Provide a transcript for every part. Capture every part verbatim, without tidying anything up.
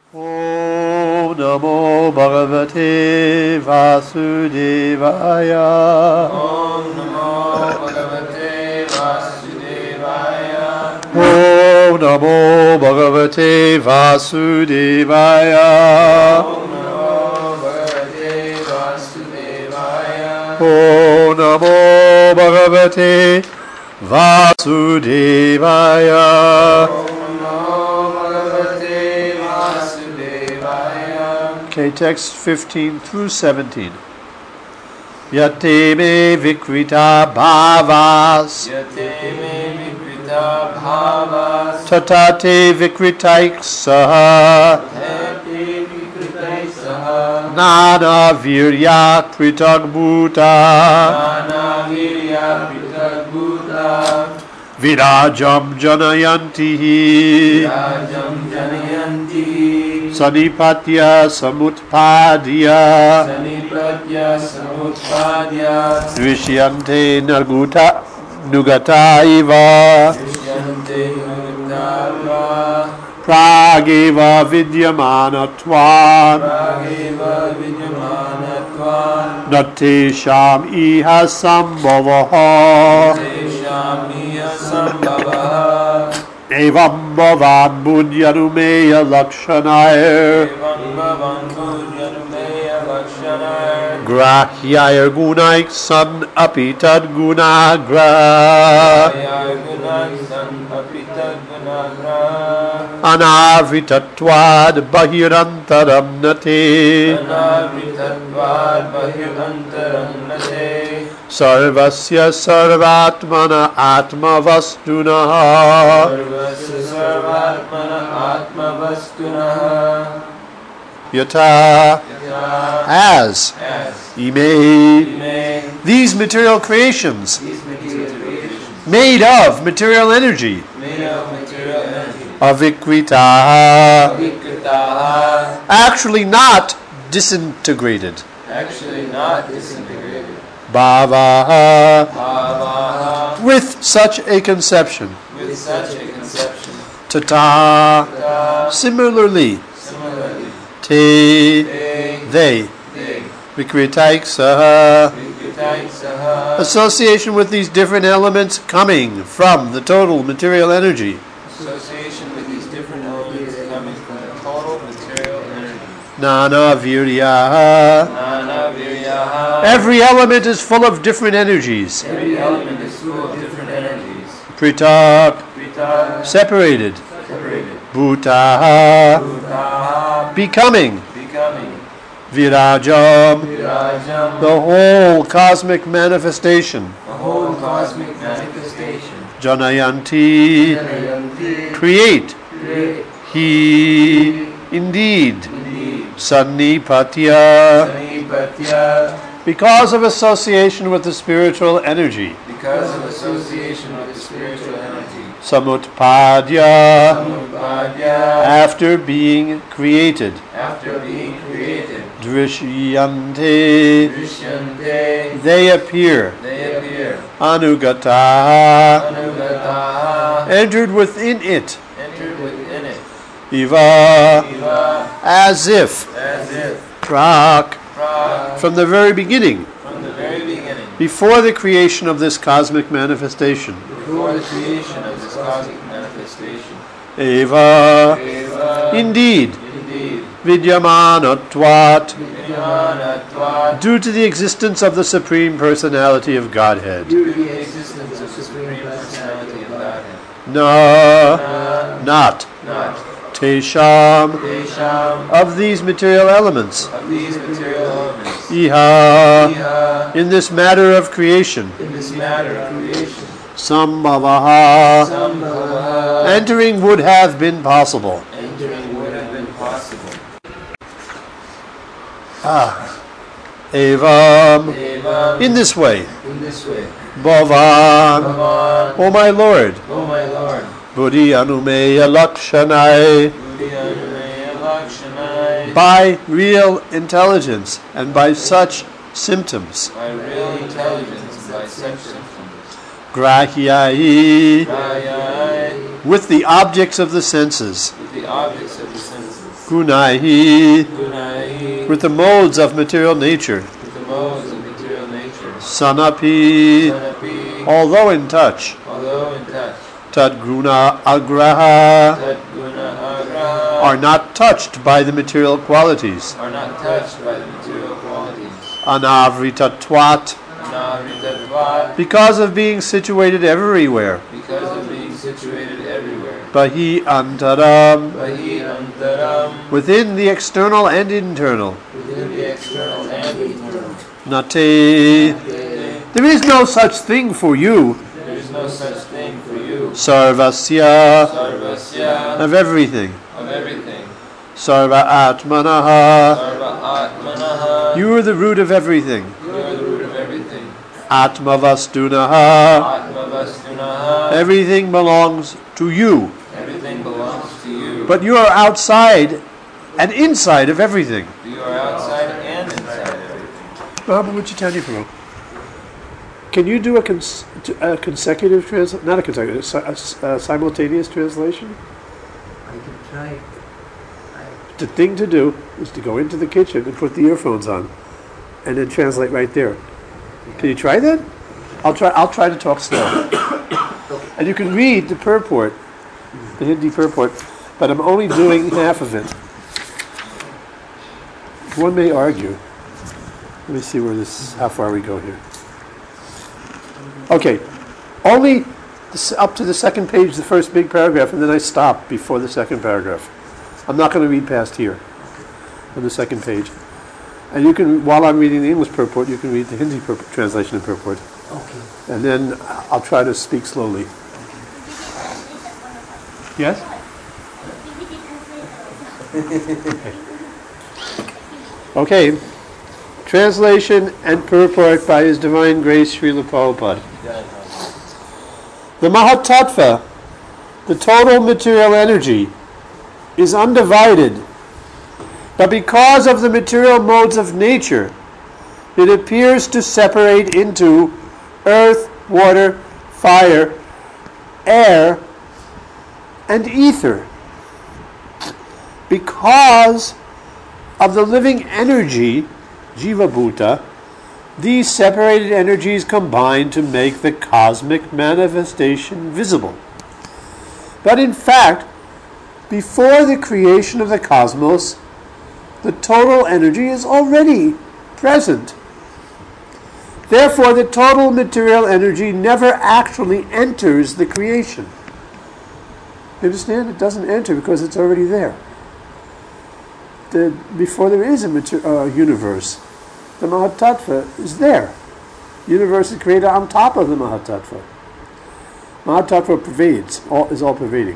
Om Namo Bhagavate Vasudevaya. Om Namo Bhagavate Vasudevaya. Om Namo Bhagavate Vasudevaya. Om Namo Bhagavate Vasudevaya. Om Namo Bhagavate Vasudevaya. Okay, text fifteen through seventeen. Yate me vikrita bhavas. Yate me vikrita bhavas. Tatate vikritaik saha. Tatate vikritaik saha. Nana virya pritag bhuta. Nana virya pritag bhuta. Virajam janayanti. Virajam janayanti. Sanipatya samutpadya. Sanipatya samutpadya. Drishyante naguta nugata iva. Drishyante nugata Prageva vidyamanatvan. Prageva vidyamanatvan. Natesham iha sambhavaha. Natesham iha sambhavaha. Evam bhavan bunyanumeya lakshanayar. Evam bhavan bunyanumeya lakshanayar. Grahyayar gunaik san apitad gunagra. Grahyayar gunaik san apitad gunagra. Anavritatvad bahirantaram nate. Anavritatvad bahirantaram nate. Sarvasya sarvatmana atmavastunaha. Sarvasya sarvatmana atmavastunaha. Yata, Yata as, as ime, ime these material creations, these material creations made of material energy, made of material energy, avikritaha, avikritaha, actually not disintegrated, actually not disintegrated, bhavaha, bhavaha, with such a conception, with such a conception, tata, tata, similarly, similarly, te, they, they, they, vikritaik saha, vikritaik saha, association with these different elements coming from the total material energy. association with these different elements coming from the total material energy. Nana virya. Nana viryaha. Every element is full of different energies. Every element is full of different energies. Pritak, Prita, separated. separated. Bhutaha, Bhutaha, becoming. becoming. Virajam, Virajam, the whole cosmic manifestation. the whole cosmic manifestation. Janayanti, Janayanti, create. create, He, indeed. indeed. Sannipatya, Sanipatya, because of association with the spiritual energy. because of association with the spiritual energy. Samutpadya, Samutpadya, after being created. after being created. Drishyante, Drishyante, they appear. they appear. Anugataha, Anugataha, entered within it. entered within it. Iva, Eva, as if. as if. Prak, Pra, from the very beginning, from the very beginning. before the creation of this cosmic manifestation. Before the creation of this cosmic manifestation. Eva, Eva, indeed, indeed, vidyamanatvat, Vidyamanatvat, due to the existence of the Supreme Personality of Godhead. due to the existence of the Supreme Personality of Godhead. Na, Na, not, not, tesham, Tesham, of these material elements. of these material elements. Iha, Iha, in this matter of creation. in this matter of creation. Sambhavaha, Sambhava, entering would have been possible. entering would have been possible. Ah, evam, Eva, in this way. in this way. Bhavan, Bhavan, O my Lord, O my Lord, Buddhi anumeya lakshanai, Buddhyanumaya Lakshanai, by real intelligence and by such symptoms. by real intelligence and by such symptoms. Grahyai, Rayai, with the objects of the senses. with the objects of the senses. Gunaihi, Gunai, with the modes of material nature. with the modes of material nature. Sanapi, Sanapi, although in touch. although in touch. Tadguna agraha, Tadguna agra, are not touched by the material qualities. are not touched by the material qualities. Anavritatwat, Anavritatvat, because of being situated everywhere. because of being situated everywhere. Bahi antaram, Bahi antaram, within the external and internal. within the external and internal. Nate, there is no such thing for you. There is no such thing for you. Sarvasya, Sarvasya, of everything. of everything. Sarva atmanaha, Sarva atmanaha, you are the root of everything. you are the root of everything. Atmavastunaha, Atmavastunaha, everything belongs to you. everything belongs to you. But you are outside and inside of everything. You are outside and inside everything. Baba, what'd you tell you for? Can you do a, cons- a consecutive translation? Not a consecutive, a, a simultaneous translation? I can try. The thing to do is to go into the kitchen and put the earphones on, and then translate right there. Can you try that? I'll try. I'll try to talk slow, and you can read the purport, the Hindi purport, but I'm only doing half of it. One may argue. Let me see where this. How far we go here. Okay, only this, up to the second page, the first big paragraph, and then I stop before the second paragraph. I'm not going to read past here on the second page. And you can, while I'm reading the English purport, you can read the Hindi purport, translation and purport. Okay. And then I'll try to speak slowly. Yes? Okay. Translation and purport by His Divine Grace Srila Prabhupada. The Mahatattva, the total material energy, is undivided, but because of the material modes of nature, it appears to separate into earth, water, fire, air, and ether. Because of the living energy, Jiva Bhuta, these separated energies combine to make the cosmic manifestation visible. But in fact, before the creation of the cosmos, the total energy is already present. Therefore, the total material energy never actually enters the creation. You understand? It doesn't enter because it's already there. The, before there is a mater, uh, universe, the Mahatattva is there. The universe is created on top of the Mahatattva. Mahatattva pervades, all, is all pervading.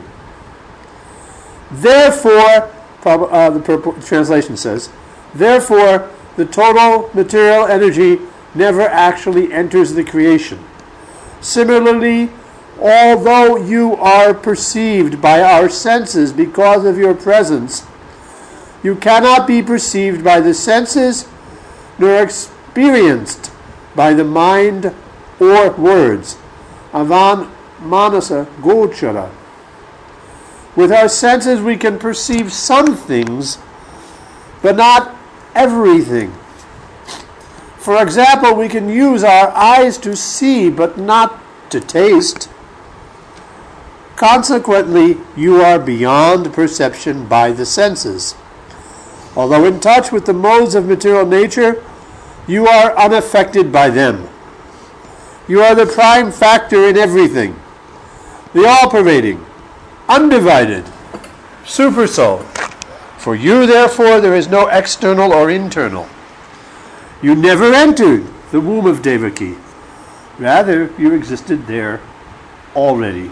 Therefore, uh, the purport, translation says, therefore, the total material energy never actually enters the creation. Similarly, although you are perceived by our senses because of your presence, you cannot be perceived by the senses nor experienced by the mind or words. Avan manasa gochara. With our senses we can perceive some things, but not everything. For example, we can use our eyes to see, but not to taste. Consequently, you are beyond perception by the senses. Although in touch with the modes of material nature, you are unaffected by them. You are the prime factor in everything, the all-pervading, undivided super soul. For you, therefore, there is no external or internal. You never entered the womb of Devaki. Rather, you existed there already.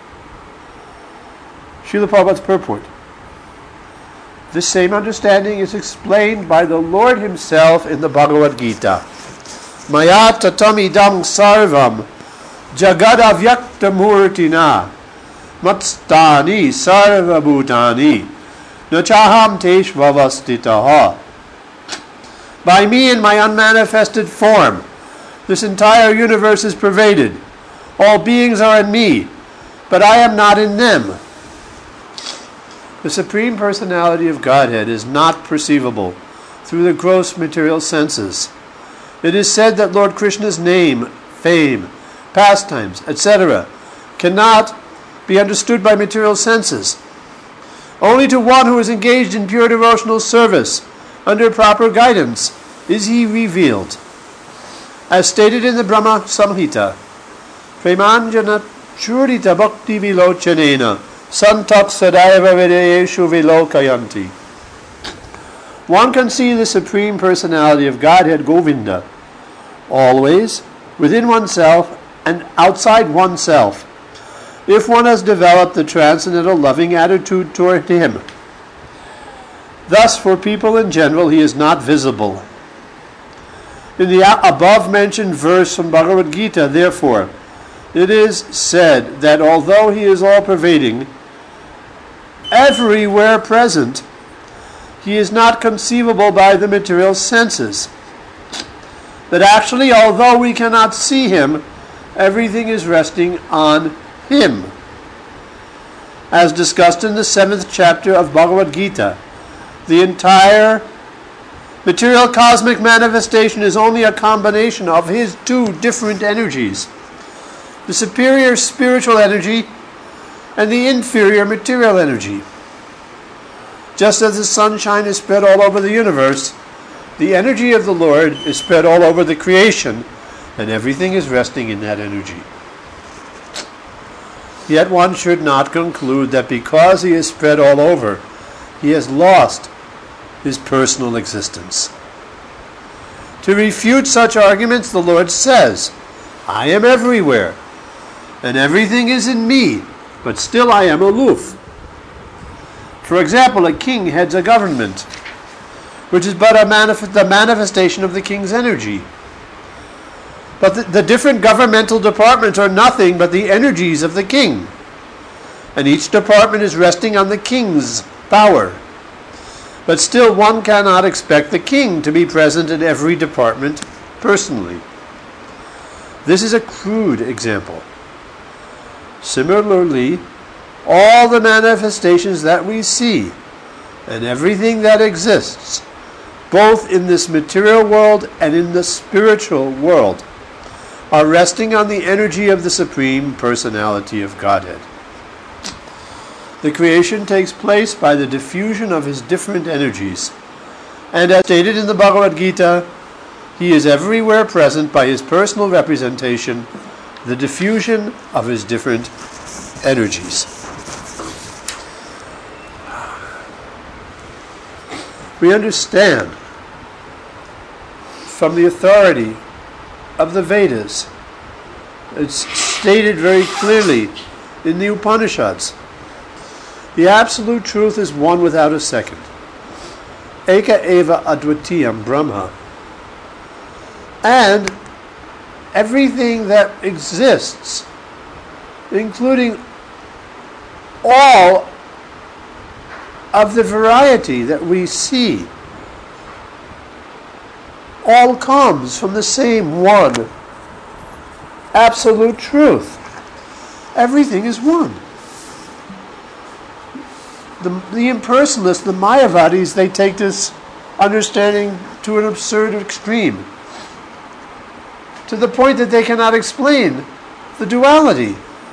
Srila Prabhupada's purport. This same understanding is explained by the Lord Himself in the Bhagavad Gita. Maya tatam idam sarvam jagadavyakta murtina matstani sarvabhutani nachaham teshvavastitaha. By me in my unmanifested form, this entire universe is pervaded. All beings are in me, but I am not in them. The Supreme Personality of Godhead is not perceivable through the gross material senses. It is said that Lord Krishna's name, fame, pastimes, et cetera cannot be understood by material senses. Only to one who is engaged in pure devotional service under proper guidance is he revealed. As stated in the Brahma Samhita, Premanjana Churita Bhakti Vilochanena Santak Sadaiva Videyeshu Vilokayanti. One can see the Supreme Personality of Godhead, Govinda, always within oneself and outside oneself, if one has developed the transcendental loving attitude toward him. Thus, for people in general, he is not visible. In the above-mentioned verse from Bhagavad Gita, therefore, it is said that although he is all-pervading, everywhere present, he is not conceivable by the material senses. That actually, although we cannot see him, everything is resting on him. As discussed in the seventh chapter of Bhagavad Gita, the entire material cosmic manifestation is only a combination of his two different energies, the superior spiritual energy and the inferior material energy. Just as the sunshine is spread all over the universe, the energy of the Lord is spread all over the creation, and everything is resting in that energy. Yet one should not conclude that because he is spread all over, he has lost his personal existence. To refute such arguments, the Lord says, I am everywhere, and everything is in me, but still I am aloof. For example, a king heads a government, which is but a manif- the manifestation of the king's energy. But the, the different governmental departments are nothing but the energies of the king. And each department is resting on the king's power. But still one cannot expect the king to be present in every department personally. This is a crude example. Similarly, all the manifestations that we see and everything that exists, both in this material world and in the spiritual world, are resting on the energy of the Supreme Personality of Godhead. The creation takes place by the diffusion of his different energies, and as stated in the Bhagavad Gita, he is everywhere present by his personal representation, the diffusion of his different energies. We understand from the authority of the Vedas, it's stated very clearly in the Upanishads, the absolute truth is one without a second. Eka eva advitiyam Brahma. And everything that exists, including all of the variety that we see, all comes from the same one absolute truth. Everything is one. The, the impersonalists, the Mayavadis, they take this understanding to an absurd extreme, to the point that they cannot explain the duality.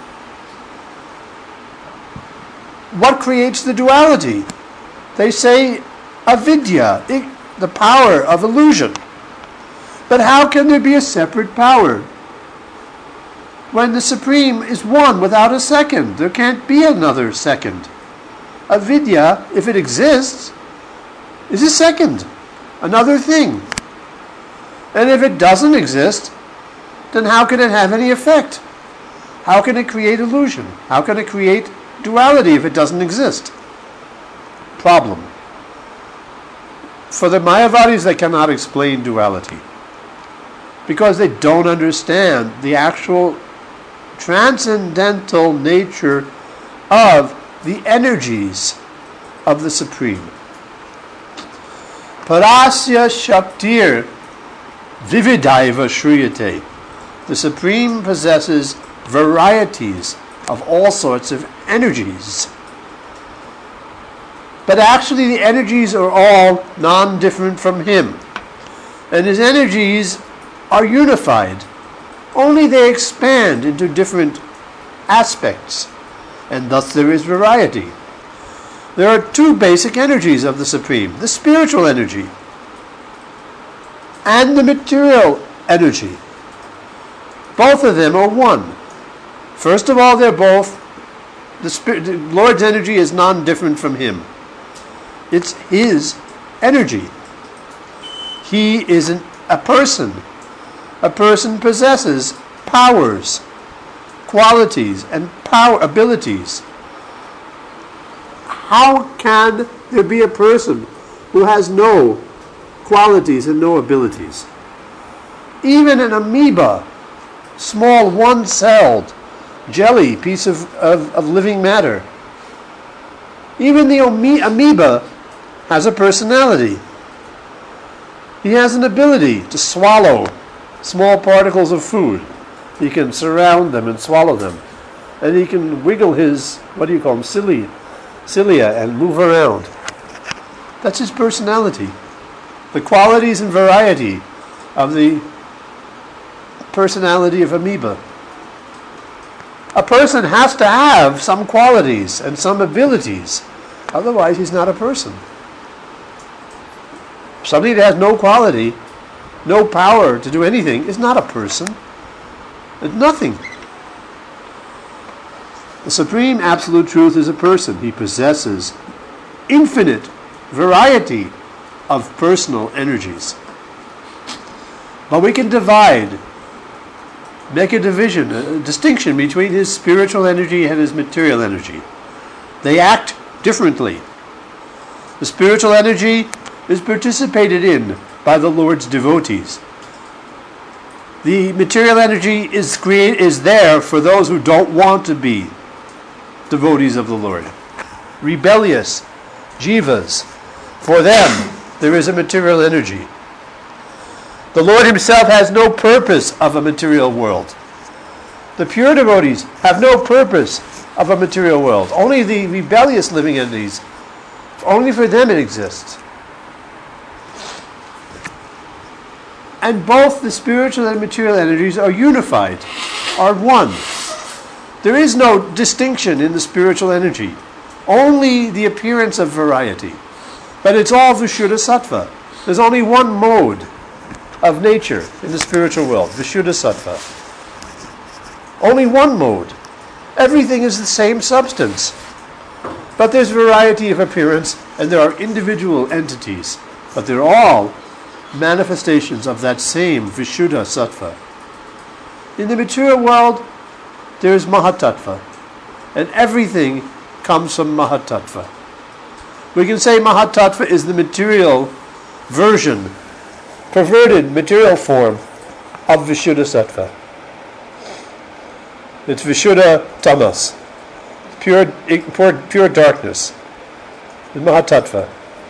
What creates the duality? They say avidya, the power of illusion. But how can there be a separate power when the Supreme is one without a second? There can't be another second. Avidya, if it exists, is a second, another thing. And if it doesn't exist, then how can it have any effect? How can it create illusion? How can it create duality if it doesn't exist? Problem. For the Mayavadis, they cannot explain duality because they don't understand the actual transcendental nature of the energies of the Supreme. Parasya Shaktir Vividaiva Shriyate. The Supreme possesses varieties of all sorts of energies. But actually the energies are all non-different from him. And his energies are unified. Only they expand into different aspects. And thus there is variety. There are two basic energies of the Supreme. The spiritual energy and the material energy. Both of them are one. First of all, they're both, the, Spirit, the Lord's energy is non-different from him. It's his energy. He isn't a person. A person possesses powers, qualities, and power abilities. How can there be a person who has no qualities and no abilities? Even an amoeba, small one-celled jelly piece of, of, of living matter, even the amoeba has a personality. He has an ability to swallow small particles of food. He can surround them and swallow them. And he can wiggle his, what do you call them, cilia, cilia and move around. That's his personality. The qualities and variety of the personality of amoeba. A person has to have some qualities and some abilities. Otherwise, he's not a person. Somebody that has no quality, no power to do anything, is not a person. It's nothing. The Supreme Absolute Truth is a person. He possesses infinite variety of personal energies. But we can divide, make a division, a distinction between his spiritual energy and his material energy. They act differently. The spiritual energy is participated in by the Lord's devotees. The material energy is create, is there for those who don't want to be devotees of the Lord. Rebellious jivas, for them there is a material energy. The Lord himself has no purpose of a material world. The pure devotees have no purpose of a material world. Only the rebellious living entities, only for them it exists. And both the spiritual and material energies are unified, are one. There is no distinction in the spiritual energy, only the appearance of variety. But it's all Vishuddha Sattva. There's only one mode of nature in the spiritual world, Vishuddha Sattva. Only one mode. Everything is the same substance. But there's variety of appearance, and there are individual entities. But they're all manifestations of that same Vishuddha Sattva. In the material world, there is Mahatattva, and everything comes from Mahatattva. We can say Mahatattva is the material version, perverted material form of Vishuddha Sattva. It's Vishuddha Tamas, pure, pure, pure darkness, the Mahatattva.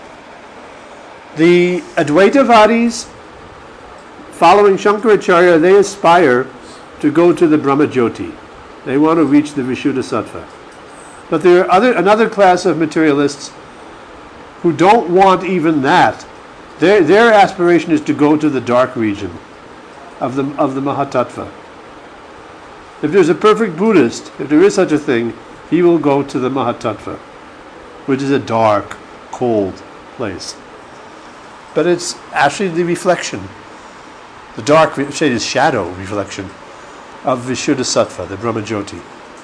The Advaitavadis, following Shankaracharya, they aspire to go to the Brahmajyoti. They want to reach the Vishuddha Sattva. But there are other, another class of materialists who don't want even that. Their, their aspiration is to go to the dark region of the, of the Mahatattva. If there's a perfect Buddhist, if there is such a thing, he will go to the Mahatattva, which is a dark, cold place. But it's actually the reflection, the dark shade is shadow reflection of Vishuddha Sattva, the Brahmajyoti.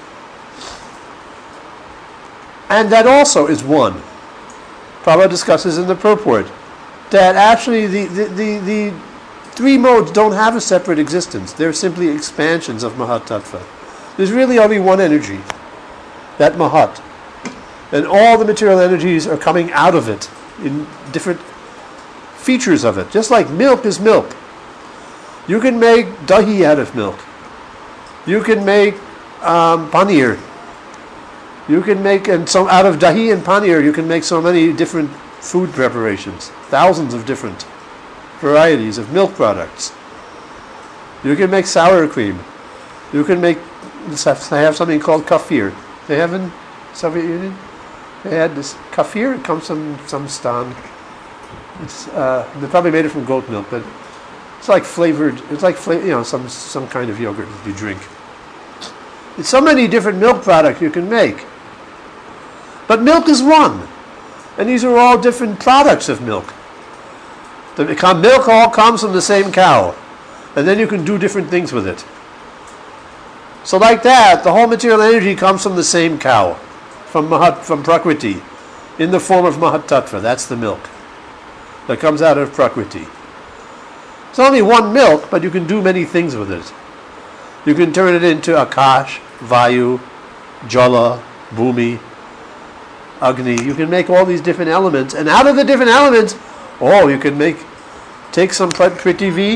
And that also is one. Prabhupada discusses in the purport that actually the, the, the, the three modes don't have a separate existence. They're simply expansions of Mahatattva. There's really only one energy, that Mahat. And all the material energies are coming out of it in different features of it. Just like milk is milk. You can make dahi out of milk. You can make um, paneer. You can make, and so out of dahi and paneer, you can make so many different food preparations. Thousands of different varieties of milk products. You can make sour cream. You can make, they have something called kafir. They have in Soviet Union? They had this kefir. It comes from some stan. It's uh, they probably made it from goat milk, but it's like flavored. It's like fla- you know some some kind of yogurt that you drink. There's so many different milk products you can make, but milk is one, and these are all different products of milk. The milk all comes from the same cow, and then you can do different things with it. So like that, the whole material energy comes from the same cow, from Mahat, from Prakriti, in the form of Mahat Tattva. That's the milk that comes out of Prakriti. It's only one milk, but you can do many things with it. You can turn it into Akash, Vayu, Jala, Bhumi, Agni. You can make all these different elements, and out of the different elements, oh, you can make, take some Prithvi,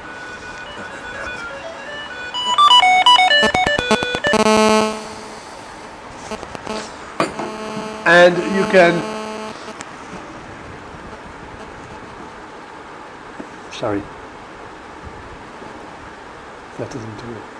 and you can, sorry, that doesn't do it.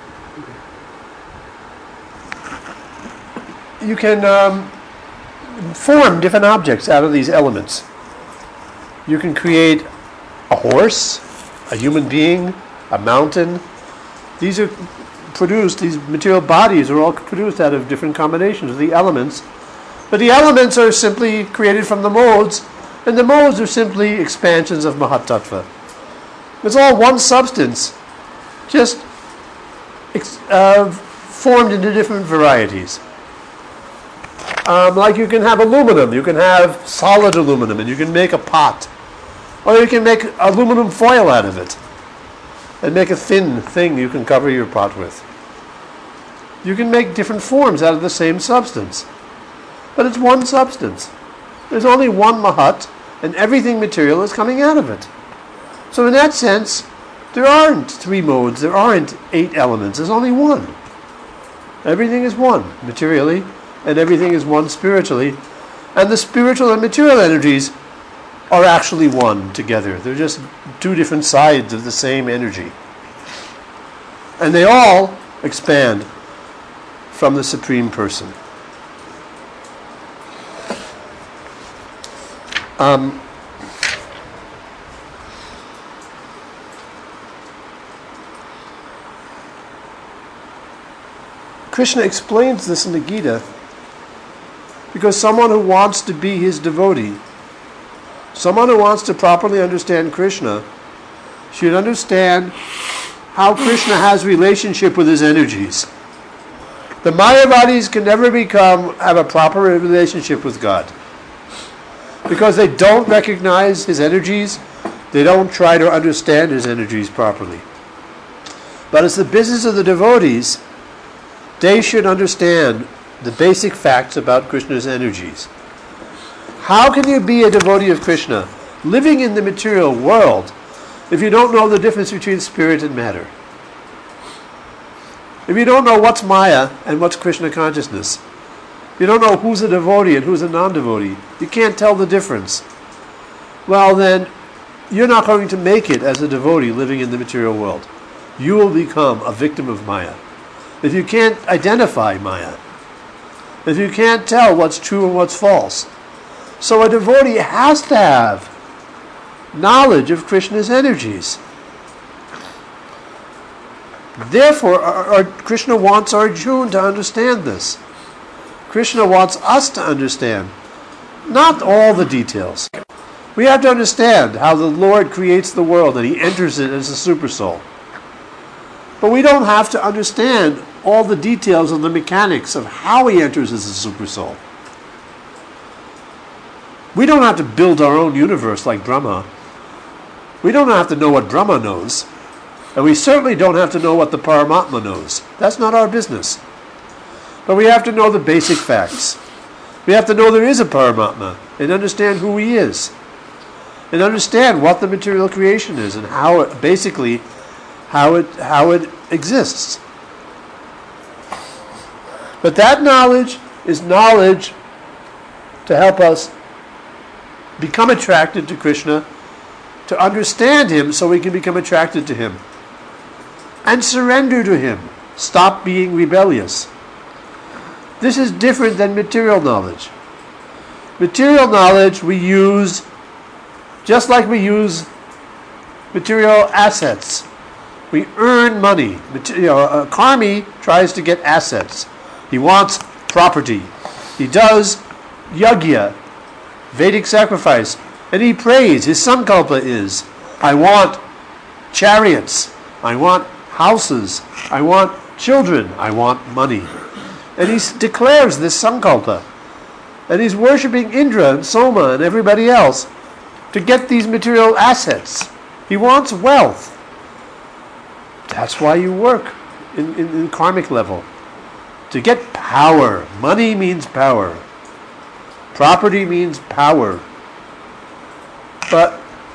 Okay. You can um, form different objects out of these elements. You can create a horse, a human being, a mountain. These are produced, these material bodies are all produced out of different combinations of the elements. But the elements are simply created from the modes, and the modes are simply expansions of Mahat Tattva. It's all one substance, just uh, formed into different varieties. Um, like you can have aluminum, you can have solid aluminum, and you can make a pot. Or you can make aluminum foil out of it, and make a thin thing you can cover your pot with. You can make different forms out of the same substance. But it's one substance. There's only one Mahat, and everything material is coming out of it. So in that sense, there aren't three modes, there aren't eight elements, there's only one. Everything is one, materially, and everything is one spiritually. And the spiritual and material energies are actually one together. They're just two different sides of the same energy. And they all expand from the Supreme Person. Um, Krishna explains this in the Gita because someone who wants to be his devotee, someone who wants to properly understand Krishna, should understand how Krishna has relationship with his energies. The Mayavadis can never become have a proper relationship with God because they don't recognize his energies, they don't try to understand his energies properly. But it's the business of the devotees. They should understand the basic facts about Krishna's energies. How can you be a devotee of Krishna, living in the material world, if you don't know the difference between spirit and matter? If you don't know what's Maya and what's Krishna consciousness, you don't know who's a devotee and who's a non-devotee, you can't tell the difference. Well then, you're not going to make it as a devotee living in the material world. You will become a victim of Maya. If you can't identify Maya, if you can't tell what's true and what's false. So a devotee has to have knowledge of Krishna's energies. Therefore, our, our, Krishna wants Arjuna to understand this. Krishna wants us to understand, not all the details. We have to understand how the Lord creates the world and he enters it as a super soul. But we don't have to understand all the details of the mechanics of how he enters as a super soul. We don't have to build our own universe like Brahma. We don't have to know what Brahma knows. And we certainly don't have to know what the Paramatma knows. That's not our business. But we have to know the basic facts. We have to know there is a Paramatma and understand who he is. And understand what the material creation is and how it, basically, how it, how it exists. But that knowledge is knowledge to help us become attracted to Krishna, to understand him so we can become attracted to him. And surrender to him. Stop being rebellious. This is different than material knowledge. Material knowledge we use just like we use material assets. We earn money. You know, a karmi tries to get assets. He wants property. He does yajna, Vedic sacrifice, and he prays. His sankalpa is, I want chariots. I want houses. I want children. I want money. And he declares this sankalpa. And he's worshipping Indra and Soma and everybody else to get these material assets. He wants wealth. That's why you work in, in, in karmic level. To get power. Money means power. Property means power. But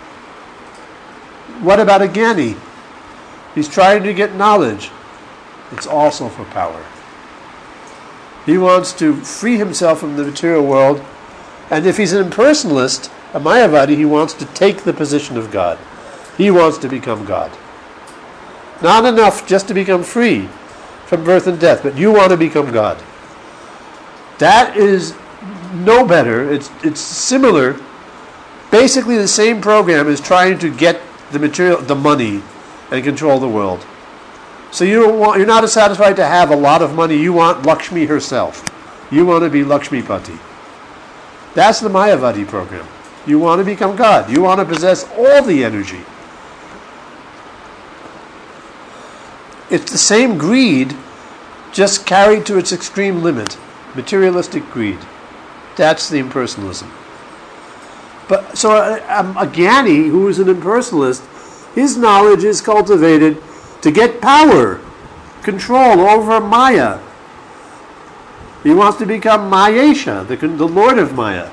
what about a Jnani? He's trying to get knowledge. It's also for power. He wants to free himself from the material world. And if he's an impersonalist, a Mayavadi, he wants to take the position of God. He wants to become God. Not enough just to become free from birth and death, but you want to become God. That is no better. It's it's similar. Basically the same program is trying to get the material, the money, and control the world. So you don't want, you're not satisfied to have a lot of money. You want Lakshmi herself. You want to be Lakshmipati. That's the Mayavadi program. You want to become God. You want to possess all the energy. It's the same greed, just carried to its extreme limit. Materialistic greed. That's the impersonalism. But so a, a Jnani who is an impersonalist, his knowledge is cultivated to get power, control over Maya. He wants to become Mayesha, the, the Lord of Maya.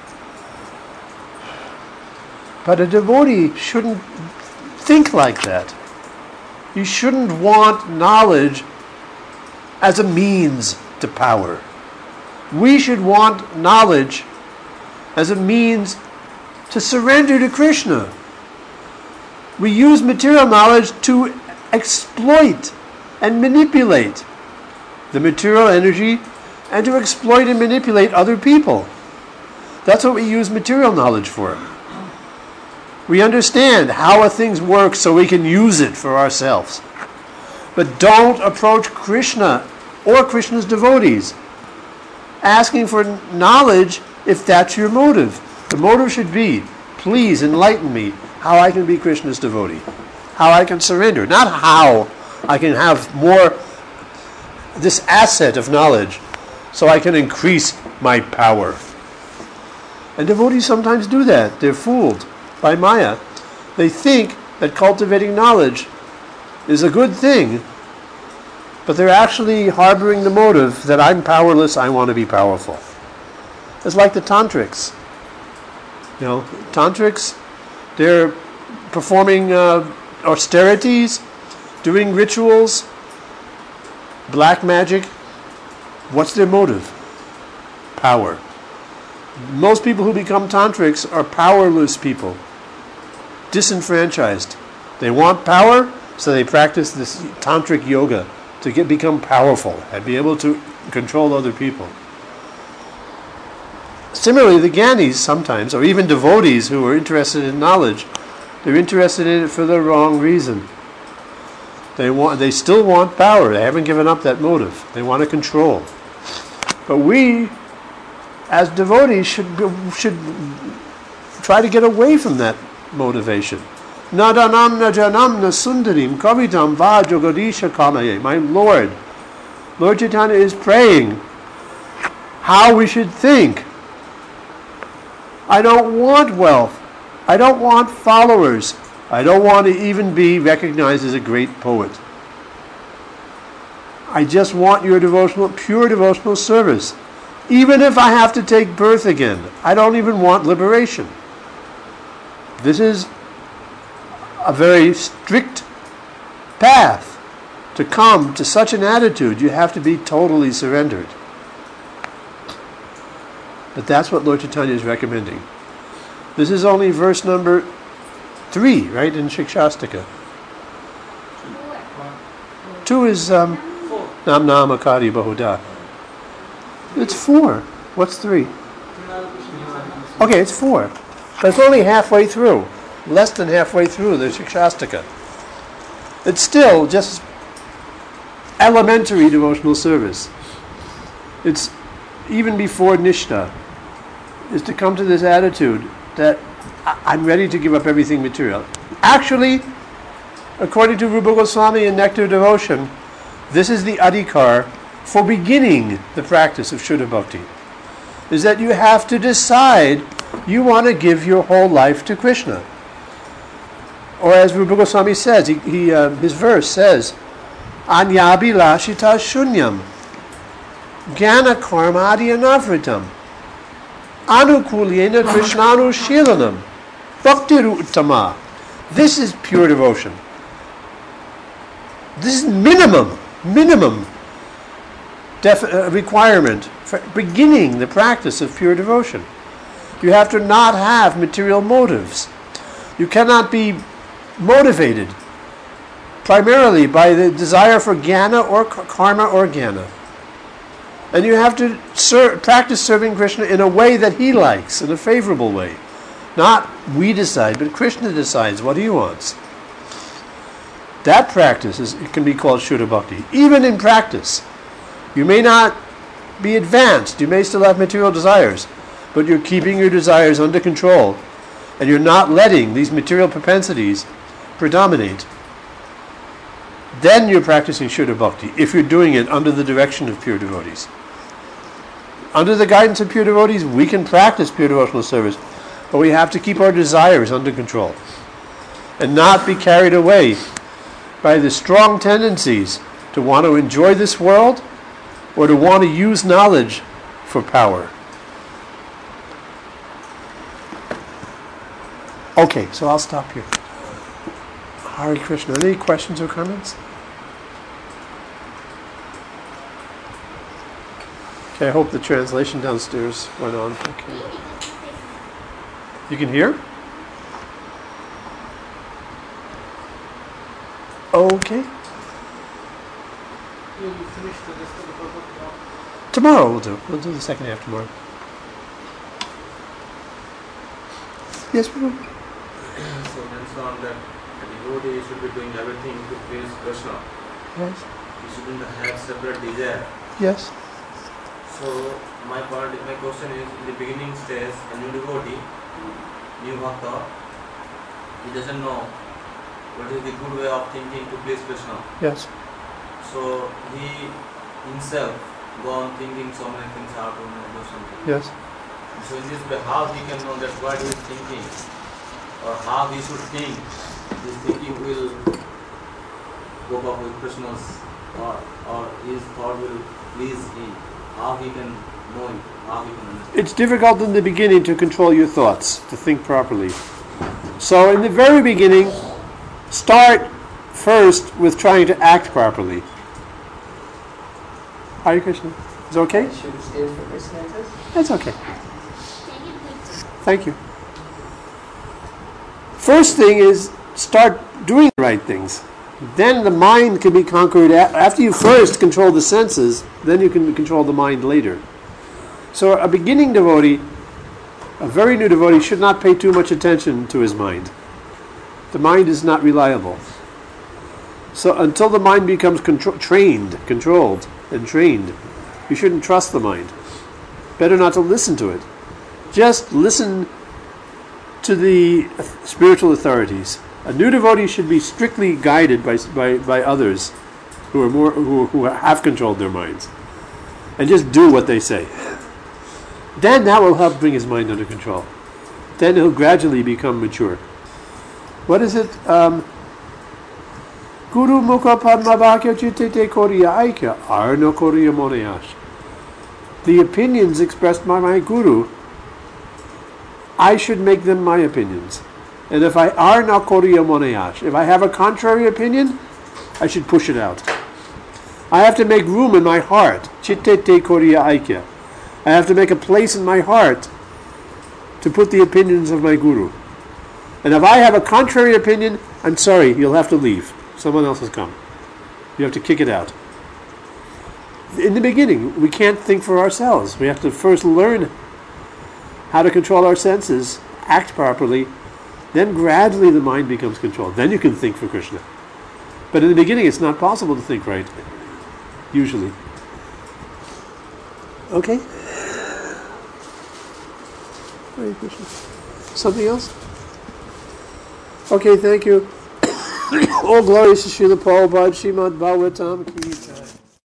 But a devotee shouldn't think like that. You shouldn't want knowledge as a means to power. We should want knowledge as a means to surrender to Krishna. We use material knowledge to exploit and manipulate the material energy and to exploit and manipulate other people. That's what we use material knowledge for. We understand how a thing works so we can use it for ourselves. But don't approach Krishna or Krishna's devotees asking for knowledge if that's your motive. The motive should be, please enlighten me how I can be Krishna's devotee, how I can surrender, not how I can have more, this asset of knowledge so I can increase my power. And devotees sometimes do that. They're fooled by Maya. They think that cultivating knowledge is a good thing, but they're actually harboring the motive that I'm powerless, I want to be powerful. It's like the tantrics. You know, tantrics, they're performing uh, austerities, doing rituals, black magic. What's their motive? Power. Most people who become tantrics are powerless people, disenfranchised. They want power, so they practice this tantric yoga to get become powerful and be able to control other people. Similarly, the Jnanis sometimes, or even devotees who are interested in knowledge, they're interested in it for the wrong reason. They want, they still want power. They haven't given up that motive. They want to control. But we, as devotees, should should try to get away from that motivation. Nadanamna janamna sundarim kavitam va jogadisha kamaye. My Lord, Lord Chaitanya is praying how we should think. I don't want wealth. I don't want followers. I don't want to even be recognized as a great poet. I just want your devotional, pure devotional service. Even if I have to take birth again, I don't even want liberation. This is a very strict path. To come to such an attitude, you have to be totally surrendered. But that's what Lord Chaitanya is recommending. This is only verse number three, right, in Shikshastika. Two is um, Nam Nam Akari Bahuda. It's four. What's three? Okay, it's four. But it's only halfway through. Less than halfway through the Shikshastaka. It's still just elementary devotional service. It's even before Nishta, is to come to this attitude that I'm ready to give up everything material. Actually, according to Rupa Goswami in Nectar Devotion, this is the adhikar for beginning the practice of Shuddha Bhakti. Is that you have to decide you want to give your whole life to Krishna. Or as Rupa Goswami says, he, he, uh, his verse says, Anyabhilashita shunyam Jnana karmadi anavritam Anukulyena krishnanu shilanam Bhaktiru uttama. This is pure devotion. This is minimum, minimum def- uh, requirement for beginning the practice of pure devotion. You have to not have material motives. You cannot be motivated primarily by the desire for jnana or karma or jnana. And you have to ser- practice serving Krishna in a way that he likes, in a favorable way. Not we decide, but Krishna decides what he wants. That practice is, it can be called Shuddha Bhakti. Even in practice, you may not be advanced, you may still have material desires, but you're keeping your desires under control, and you're not letting these material propensities predominate. Then you're practicing Shuddha Bhakti, if you're doing it under the direction of pure devotees. Under the guidance of pure devotees, we can practice pure devotional service, but we have to keep our desires under control and not be carried away by the strong tendencies to want to enjoy this world or to want to use knowledge for power. Okay, so I'll stop here. Hare Krishna. Any questions or comments? Okay, I hope the translation downstairs went on. Okay. You can hear? Okay. Will you finish the rest of the Bhagavad Gita? Tomorrow we'll do. We'll do the second half tomorrow. Yes, we will. So mention on that a devotee should be doing everything to please Krishna. Yes. He shouldn't have separate desire. Yes. So my part, my question is, in the beginning stage, a new devotee, new bhakta, he doesn't know what is the good way of thinking to please Krishna. Yes. So he himself go on thinking so many things how to do something. Yes. So in this way, how he can know that what he is thinking, or how he should think, this thinking will go up with Krishna's thought, or his thought will please him. How he can know it, how he can understand. It's difficult in the beginning to control your thoughts, to think properly. So in the very beginning, start first with trying to act properly. Hare Krishna. Is it okay? Should we stay for this sentence? That's okay. Thank you. First thing is start doing the right things. Then the mind can be conquered. After you first control the senses, then you can control the mind later. So a beginning devotee, a very new devotee, should not pay too much attention to his mind. The mind is not reliable. So until the mind becomes contro- trained, controlled, and trained, you shouldn't trust the mind. Better not to listen to it. Just listen to the spiritual authorities. A new devotee should be strictly guided by by, by others who are more who, who have controlled their minds, and just do what they say. Then that will help bring his mind under control. Then he'll gradually become mature. What is it? Um, Guru mukha padma vakya chitte koriya aikya arno koriya monayash. The opinions expressed by my guru, I should make them my opinions. And if I are na koriya monayash, if I have a contrary opinion, I should push it out. I have to make room in my heart. Chitte te koriya aikya. I have to make a place in my heart to put the opinions of my guru. And if I have a contrary opinion, I'm sorry, you'll have to leave. Someone else has come. You have to kick it out. In the beginning, we can't think for ourselves. We have to first learn how to control our senses, act properly, then gradually the mind becomes controlled. Then you can think for Krishna. But in the beginning, it's not possible to think right, usually. Okay? Hare Krishna. Something else? Okay, thank you. All glories to Srila Prabhupada, Srimad Bhagavatam Ki Jai.